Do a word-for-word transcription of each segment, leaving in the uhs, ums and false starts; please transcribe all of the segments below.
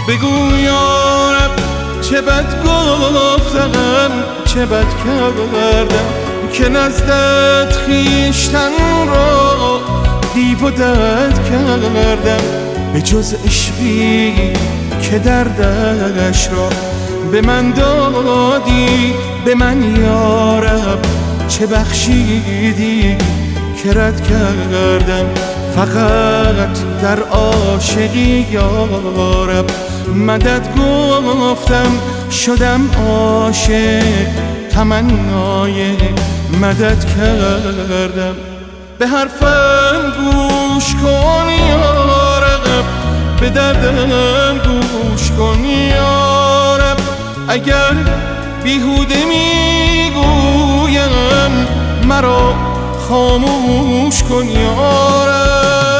بگو یا رب چه بد گفتم، چه بد کردم که نزدت خویشتن را دیو و دد کردم. به جز عشقی که دردش را به من دادی، به من یا رب چه بخشیدی که رد کردم. فقط در عاشقی یا رب مدد گفتم، شدم عاشق تمنای مدد کردم. به حرفم گوش کن یا رب، به دردم گوش کن یا رب. اگر بیهوده میگویم مرا خاموش کن یا رب.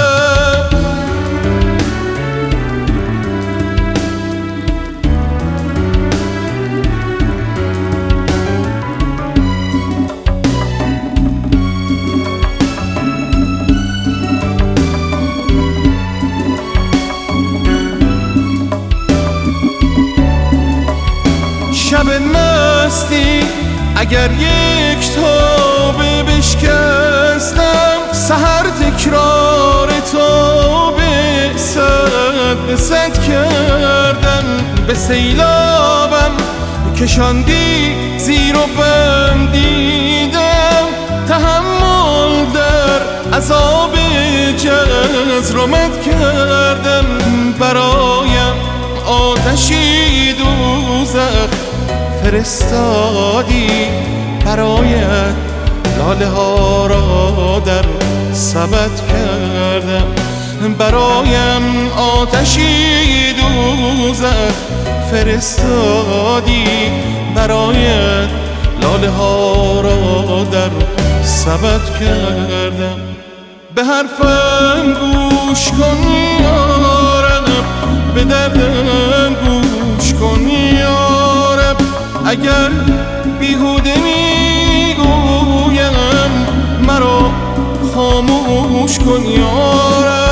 شب مستی اگر یک تابه بشکستم، سحر تکرار تابه صد به صد کردم. به سیلابم کشاندی زیر و بم دیدم، تحمل در عذاب جزرمت کردم. برایم آتشی دوزخ فرستادی، برایت لاله ها را در سبد کردم. برایم آتشی دوزخ فرستادی، برایت لاله ها را در سبد کردم. به حرفم گوش کن یا رب، به دردم گوش کن یا رب. اگر بیهوده میگویم مرا خاموش کن یا رب.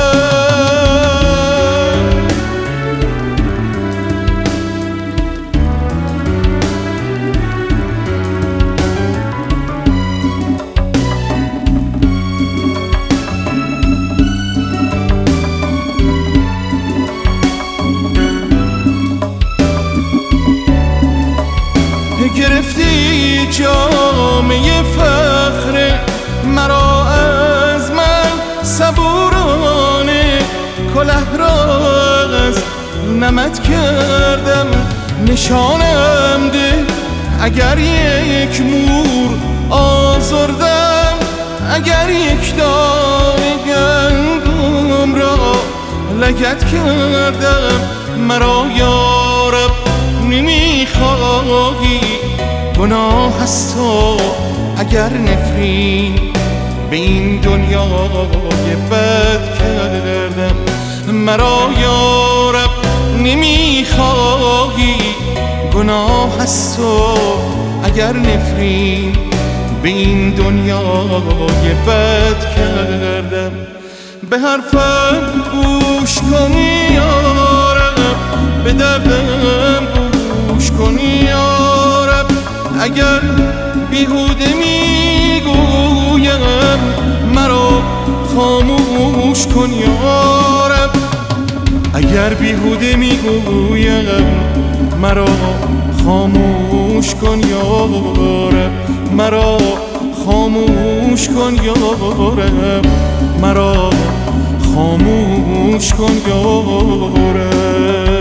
گرفتی جامعه فخر مرا از من، صبورانه کله را از نمد کردم. نشانم ده اگر یک مور آزردم، اگر یک دانه گندم را لگد کردم. مرا یا رب نمیخواهی، گناه است و اگر نفرین به این دنیای بد کردم. مرا یا رب نمیخواهی، گناه است و اگر نفرین به این دنیای بد کردم. به حرفم گوش کن یا رب، به دردم گوش کن یا رب. اگر بیهوده میگویم مرا خاموش کن یا رب. اگر بیهوده میگویم مرا خاموش کن یا رب. مرا خاموش کن یا رب، مرا خاموش کن یا رب.